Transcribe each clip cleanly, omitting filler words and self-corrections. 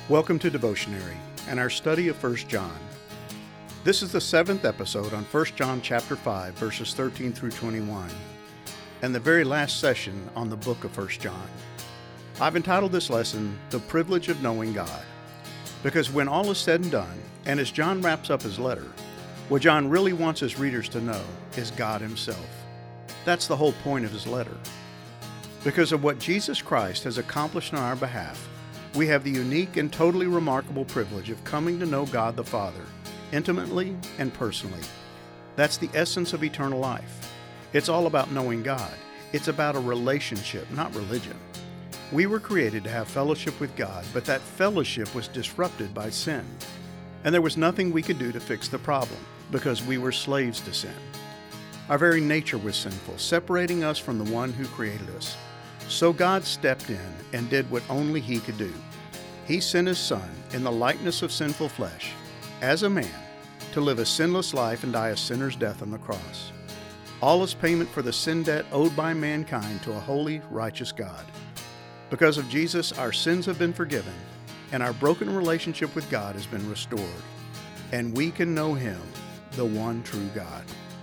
Welcome to Devotionary and our study of 1 John. This is the 7th episode on 1 John chapter 5, verses 13 through 21, and the very last session on the book of 1 John. I've entitled this lesson, The Privilege of Knowing God, because when all is said and done, and as John wraps up his letter, what John really wants his readers to know is God himself. That's the whole point of his letter. Because of what Jesus Christ has accomplished on our behalf, we have the unique and totally remarkable privilege of coming to know God the Father, intimately and personally. That's the essence of eternal life. It's all about knowing God. It's about a relationship, not religion. We were created to have fellowship with God, but that fellowship was disrupted by sin. And there was nothing we could do to fix the problem, because we were slaves to sin. Our very nature was sinful, separating us from the one who created us. So God stepped in and did what only He could do. He sent His Son in the likeness of sinful flesh, as a man, to live a sinless life and die a sinner's death on the cross. All as payment for the sin debt owed by mankind to a holy, righteous God. Because of Jesus, our sins have been forgiven, and our broken relationship with God has been restored, and we can know Him, the one true God.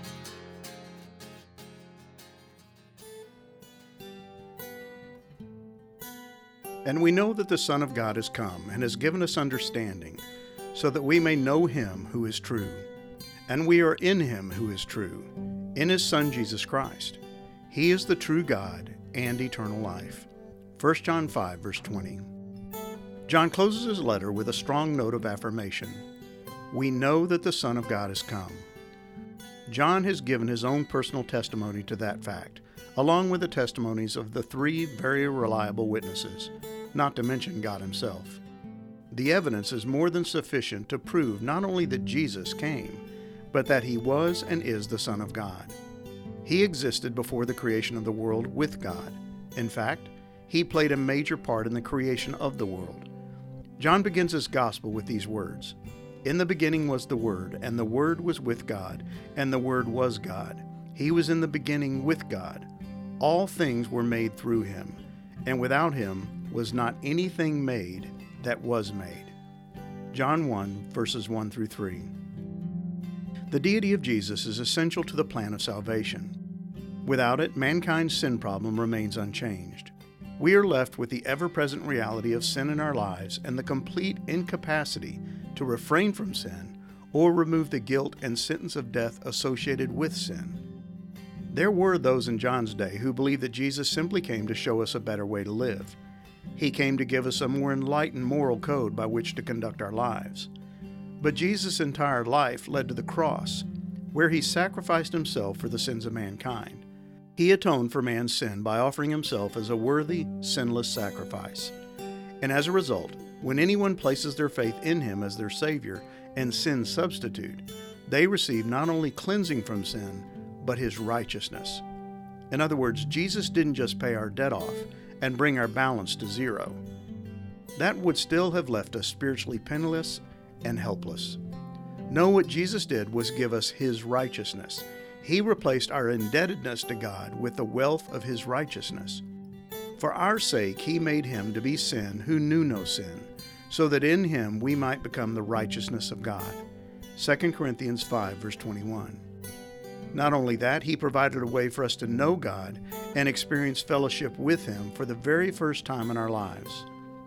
And we know that the Son of God has come and has given us understanding, so that we may know Him who is true. And we are in Him who is true, in His Son Jesus Christ. He is the true God and eternal life. 1 John 5, verse 20. John closes his letter with a strong note of affirmation. We know that the Son of God has come. John has given his own personal testimony to that fact, along with the testimonies of the three very reliable witnesses, not to mention God Himself. The evidence is more than sufficient to prove not only that Jesus came, but that He was and is the Son of God. He existed before the creation of the world with God. In fact, He played a major part in the creation of the world. John begins his gospel with these words, In the beginning was the Word, and the Word was with God, and the Word was God. He was in the beginning with God. All things were made through Him, and without Him was not anything made that was made. John 1, verses 1 through 3. The deity of Jesus is essential to the plan of salvation. Without it, mankind's sin problem remains unchanged. We are left with the ever-present reality of sin in our lives and the complete incapacity to refrain from sin or remove the guilt and sentence of death associated with sin. There were those in John's day who believed that Jesus simply came to show us a better way to live. He came to give us a more enlightened moral code by which to conduct our lives. But Jesus' entire life led to the cross, where He sacrificed Himself for the sins of mankind. He atoned for man's sin by offering Himself as a worthy, sinless sacrifice. And as a result, when anyone places their faith in Him as their Savior and sin substitute, they receive not only cleansing from sin, but His righteousness. In other words, Jesus didn't just pay our debt off and bring our balance to zero. That would still have left us spiritually penniless and helpless. No, what Jesus did was give us His righteousness. He replaced our indebtedness to God with the wealth of His righteousness. For our sake, He made Him to be sin who knew no sin, so that in Him we might become the righteousness of God. 2 Corinthians 5, verse 21. Not only that, He provided a way for us to know God and experience fellowship with Him for the very first time in our lives.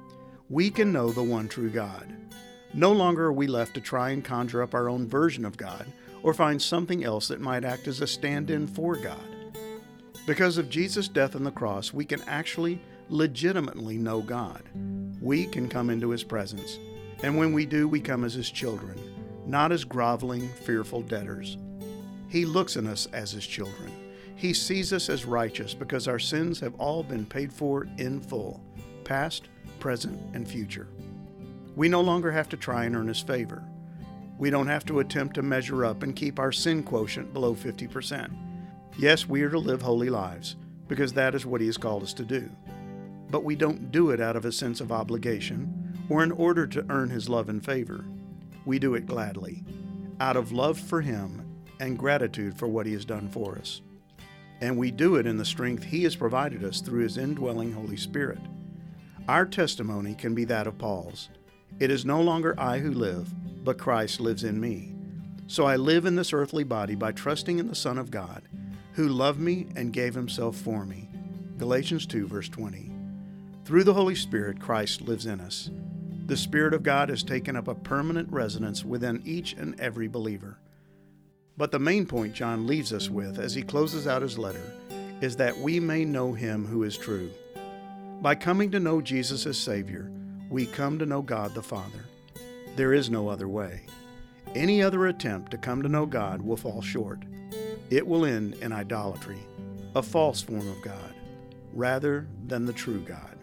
We can know the one true God. No longer are we left to try and conjure up our own version of God or find something else that might act as a stand-in for God. Because of Jesus' death on the cross, we can actually legitimately know God. We can come into His presence, and when we do, we come as His children, not as groveling, fearful debtors. He looks on us as His children. He sees us as righteous because our sins have all been paid for in full, past, present, and future. We no longer have to try and earn His favor. We don't have to attempt to measure up and keep our sin quotient below 50%. Yes, we are to live holy lives, because that is what He has called us to do. But we don't do it out of a sense of obligation or in order to earn His love and favor. We do it gladly, out of love for Him and gratitude for what He has done for us. And we do it in the strength He has provided us through His indwelling Holy Spirit. Our testimony can be that of Paul's. It is no longer I who live, but Christ lives in me. So I live in this earthly body by trusting in the Son of God, who loved me and gave himself for me. Galatians 2, verse 20. Through the Holy Spirit, Christ lives in us. The Spirit of God has taken up a permanent residence within each and every believer. But the main point John leaves us with as he closes out his letter is that we may know him who is true. By coming to know Jesus as Savior, we come to know God the Father. There is no other way. Any other attempt to come to know God will fall short. It will end in idolatry, a false form of God, rather than the true God.